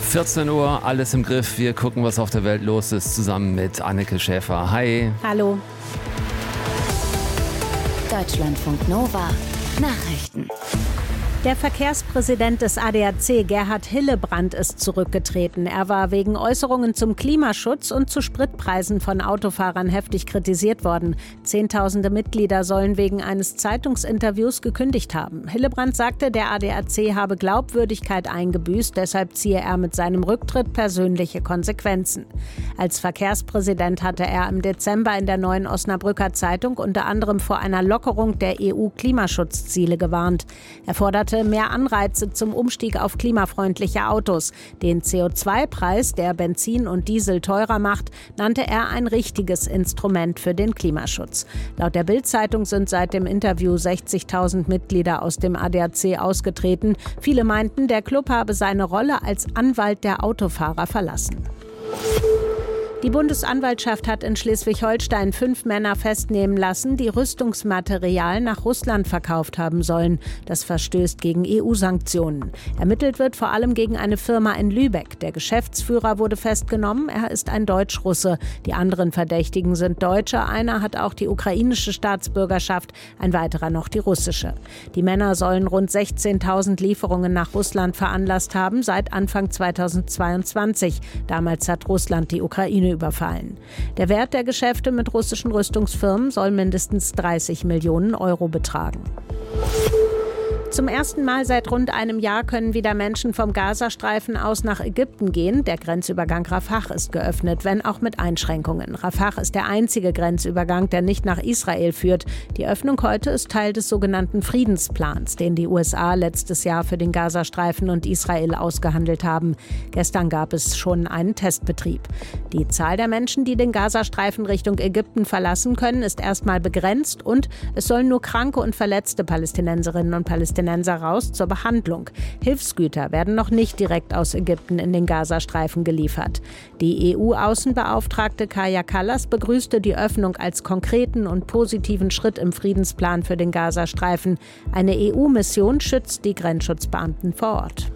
14 Uhr, alles im Griff. Wir gucken, was auf der Welt los ist, zusammen mit Anneke Schäfer. Hi. Hallo. Deutschlandfunk Nova. Nachrichten. Der Verkehrspräsident des ADAC, Gerhard Hillebrand, ist zurückgetreten. Er war wegen Äußerungen zum Klimaschutz und zu Spritpreisen von Autofahrern heftig kritisiert worden. Zehntausende Mitglieder sollen wegen eines Zeitungsinterviews gekündigt haben. Hillebrand sagte, der ADAC habe Glaubwürdigkeit eingebüßt, deshalb ziehe er mit seinem Rücktritt persönliche Konsequenzen. Als Verkehrspräsident hatte er im Dezember in der Neuen Osnabrücker Zeitung unter anderem vor einer Lockerung der EU-Klimaschutzziele gewarnt. Er forderte mehr Anreize zum Umstieg auf klimafreundliche Autos. Den CO2-Preis, der Benzin und Diesel teurer macht, nannte er ein richtiges Instrument für den Klimaschutz. Laut der Bild-Zeitung sind seit dem Interview 60.000 Mitglieder aus dem ADAC ausgetreten. Viele meinten, der Club habe seine Rolle als Anwalt der Autofahrer verlassen. Die Bundesanwaltschaft hat in Schleswig-Holstein 5 Männer festnehmen lassen, die Rüstungsmaterial nach Russland verkauft haben sollen. Das verstößt gegen EU-Sanktionen. Ermittelt wird vor allem gegen eine Firma in Lübeck. Der Geschäftsführer wurde festgenommen. Er ist ein Deutsch-Russe. Die anderen Verdächtigen sind Deutsche. Einer hat auch die ukrainische Staatsbürgerschaft, ein weiterer noch die russische. Die Männer sollen rund 16.000 Lieferungen nach Russland veranlasst haben, seit Anfang 2022. Damals hat Russland die Ukraine überfallen. Der Wert der Geschäfte mit russischen Rüstungsfirmen soll mindestens 30 Millionen Euro betragen. Zum ersten Mal seit rund einem Jahr können wieder Menschen vom Gazastreifen aus nach Ägypten gehen. Der Grenzübergang Rafah ist geöffnet, wenn auch mit Einschränkungen. Rafah ist der einzige Grenzübergang, der nicht nach Israel führt. Die Öffnung heute ist Teil des sogenannten Friedensplans, den die USA letztes Jahr für den Gazastreifen und Israel ausgehandelt haben. Gestern gab es schon einen Testbetrieb. Die Zahl der Menschen, die den Gazastreifen Richtung Ägypten verlassen können, ist erstmal begrenzt und es sollen nur kranke und verletzte Palästinenserinnen und Palästinenser raus zur Behandlung. Hilfsgüter werden noch nicht direkt aus Ägypten in den Gazastreifen geliefert. Die EU-Außenbeauftragte Kaja Kallas begrüßte die Öffnung als konkreten und positiven Schritt im Friedensplan für den Gazastreifen. Eine EU-Mission schützt die Grenzschutzbeamten vor Ort.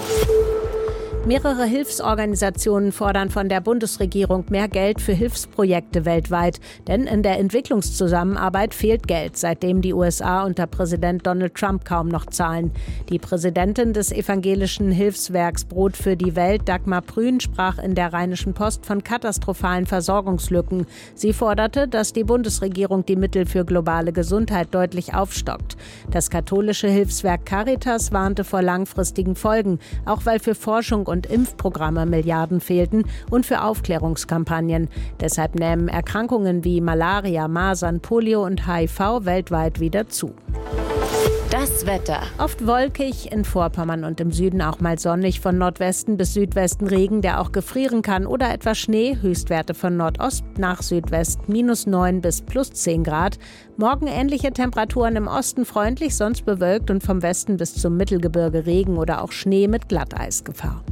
Mehrere Hilfsorganisationen fordern von der Bundesregierung mehr Geld für Hilfsprojekte weltweit. Denn in der Entwicklungszusammenarbeit fehlt Geld, seitdem die USA unter Präsident Donald Trump kaum noch zahlen. Die Präsidentin des evangelischen Hilfswerks Brot für die Welt, Dagmar Prün, sprach in der Rheinischen Post von katastrophalen Versorgungslücken. Sie forderte, dass die Bundesregierung die Mittel für globale Gesundheit deutlich aufstockt. Das katholische Hilfswerk Caritas warnte vor langfristigen Folgen, auch weil für Forschung und Impfprogramme Milliarden fehlten und für Aufklärungskampagnen. Deshalb nehmen Erkrankungen wie Malaria, Masern, Polio und HIV weltweit wieder zu. Das Wetter. Oft wolkig, in Vorpommern und im Süden auch mal sonnig, von Nordwesten bis Südwesten Regen, der auch gefrieren kann, oder etwas Schnee, Höchstwerte von Nordost nach Südwest -9 bis +10 Grad. Morgen ähnliche Temperaturen, im Osten freundlich, sonst bewölkt und vom Westen bis zum Mittelgebirge Regen oder auch Schnee mit Glatteisgefahr.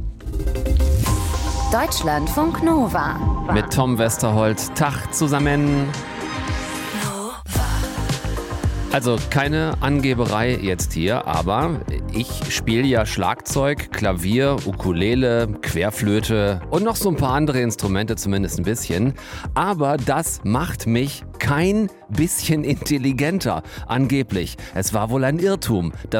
Deutschlandfunk Nova. Mit Tom Westerholt. Tag zusammen. Also keine Angeberei jetzt hier, aber ich spiele ja Schlagzeug, Klavier, Ukulele, Querflöte und noch so ein paar andere Instrumente, zumindest ein bisschen. Aber das macht mich kein bisschen intelligenter, angeblich. Es war wohl ein Irrtum.